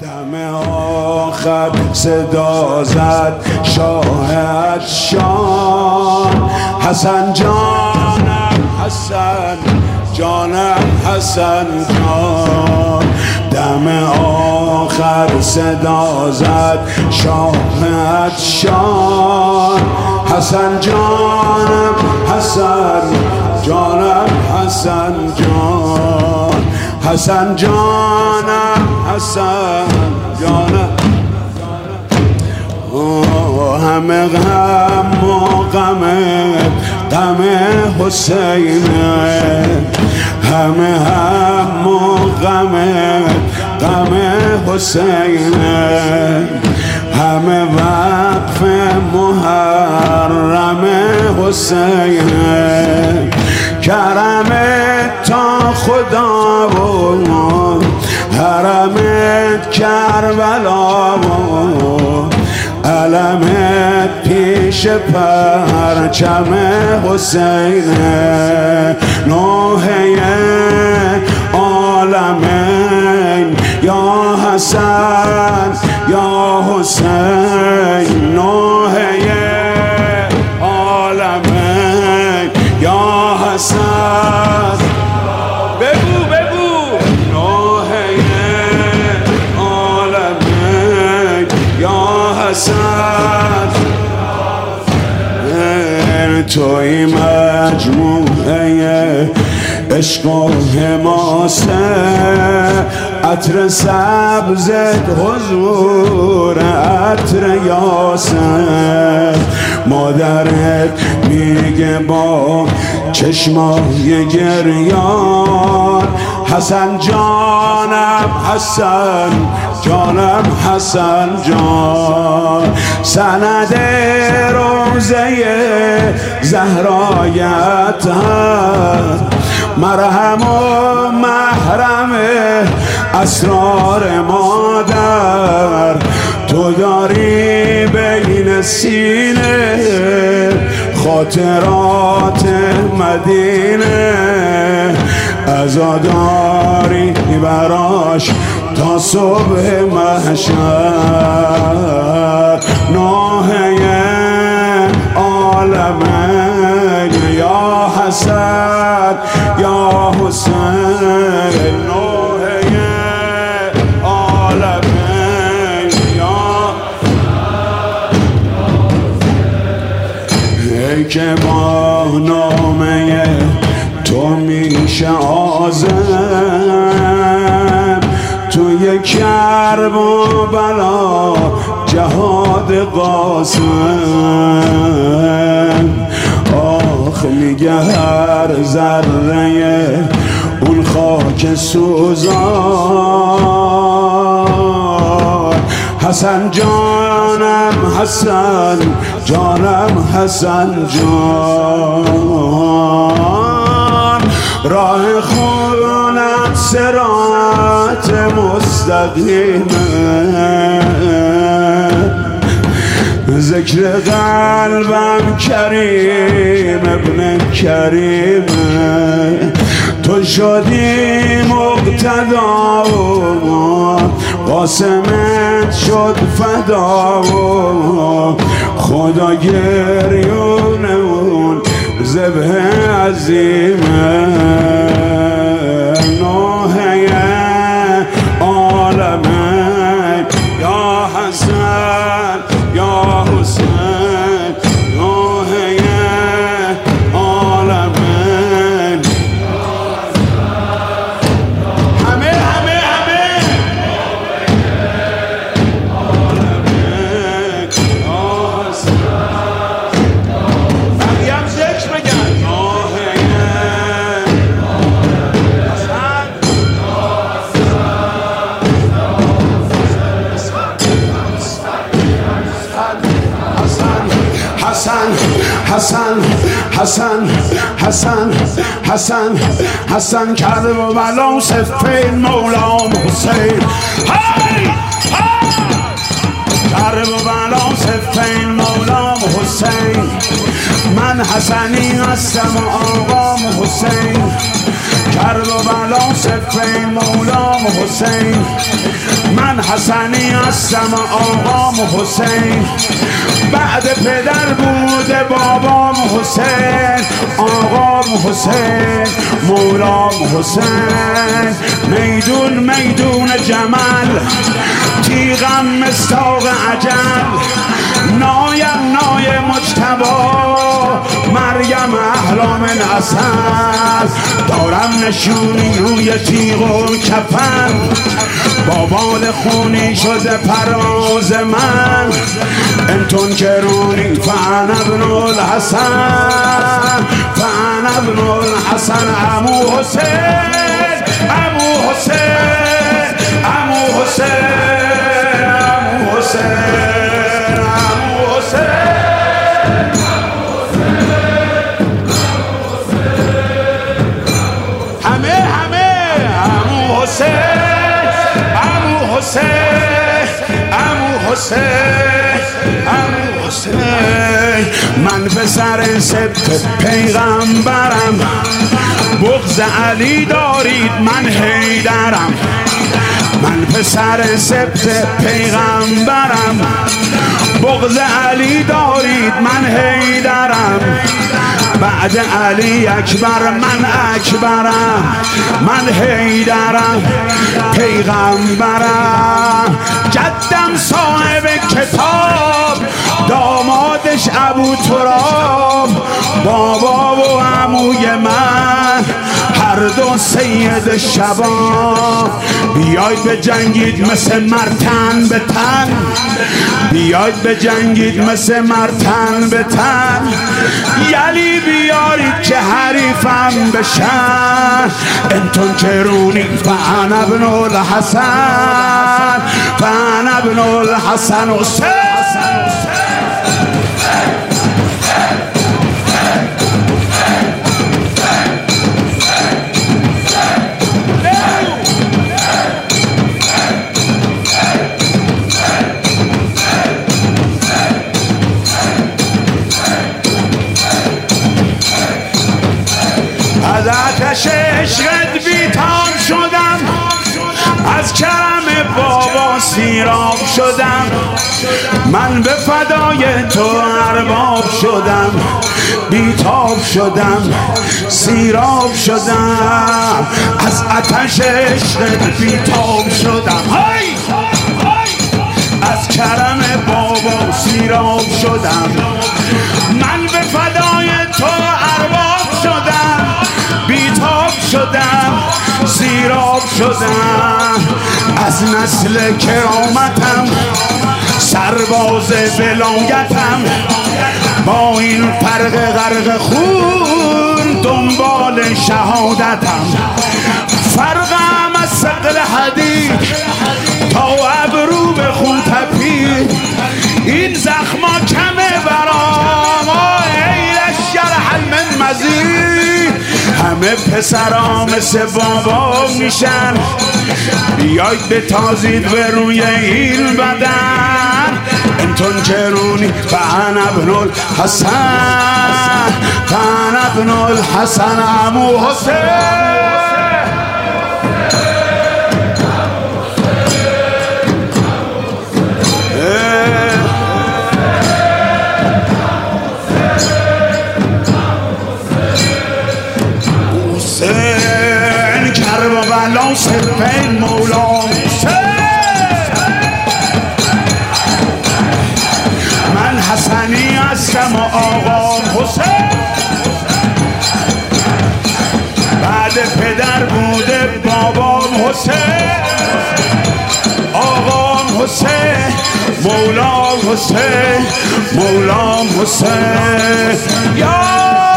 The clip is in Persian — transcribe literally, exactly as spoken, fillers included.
دم آخر صدا زد شاه عطشان حسن جانم حسن جانم حسن جان دم آخر صدا زد شاه عطشان حسن جانم حسن جانم حسن جان حسن جانم حسن جانم همه غم و غم غم حسینه همه هم و غم غم حسینه همه وقف محرم حسینه کرم تا خدا و حرمت کربلا و علمت پیش پرچم حسینه نوحه عالمین یا حسن یا حسین نوحه عالمین یا حسن بگو بگو نوحه عالمین یا حسن توی مجموعه عشق و حماسه عطر سبزت حضور عطر یاسر مادرت میگه با چشمای گریان حسن جانم حسن جانم حسن جان سند روزه زهرایت مرهم و محرم اسرار مادر تو داری بین سینه خاطرات مدینه عزاداری براش تا صبح محشر نوحه عالمین یا حسن یا حسین نوحه عالمین یا ای که با نامه تو میشه آزم توی کرب و بلا جهاد قاسم آخ میگه هر ذره اون خاک سوزان حسن جانم حسن جانم حسن جان راه خونت صراط مستقیمه ذکر قلبم کریم ابن کریمه تو شدی مقتدا و قاسمت شد فدا و خدا گریون اون ذبح عظیمه نوحه عالمین یا حسن یا حسین نوحه عالمین همه همه همه عالمین یا حسن بقیه هم ذکر بگن نوحه حسن حسن حسن حسن حسن حسن کرده و بلا صفین مولام حسین هی کرده و بلا صفین مولام حسین من حسنی هستم و آقام حسین کرده و بلا صفین مولام حسین من حسنی هستم آقام حسین، بعد پدر بوده بابام حسین، آقام حسین مولام حسین. میدون میدون جمل، تیغم مصداق اجل، نایم نای مجتبا، مریم احلام نسل. دارم نشونی روی تیغ و کفن، با بال خونی شده پرواز من. انتون کرونی فانا ابن الحسن، فانا ابن الحسن. عمو حسین، عمو حسین، عمو حسین، عمو حسین، عمو حسین. همه همه عمو حسین، عمو حسین، عمو حسین، عمو حسین. من پسر سبت پیغمبرم، بغض علی دارید من حیدرم. من پسر سبت پیغمبرم، بغض علی دارید من حیدرم. بعد علی اکبر من اکبرم، من حیدرم پیغمبرم. جدم صاحب کتاب، دامادش ابو تراب، بابا و عموی من هر دو سید شباب. بیاید به جنگید مثل مرتن به تن، بیاید به جنگید مثل مرتن به تن. یلی بیارید که حریفم بشن. انتون کرونی فانا ابن الحسن، فانا ابن الحسن. حسین از آتش عشقت بیتاب شدم، از کرم بابا سیراب شدم. من به فدای تو ارباب شدم، بیتاب شدم سیراب شدم. از آتش عشقت بیتاب شدم، های از کرم بابا سیراب شدم. من به فدای تو ارباب شدم، بیتاب شدم سیراب شدم. از نسل کرامتم، سرباز ولایتم، با این فرق غرق خون دنبال شهادتم. فرقم از ثقل حدید تا ابرو به خون تپید. این زخما کمه برام، ای لشکر حل من مزید. همه پسرا مثل بابا میشن، بیاید به تازید به روی این بدن. انتون کرونی فانا ابن الحسن، فانا ابن الحسن. عمو حسین، حسین کربلا سپین مولا حسین. من حسنی هستم و آقام حسین، بعد پدر بوده بابام حسین، آقام حسین مولام حسین، مولام حسین. یا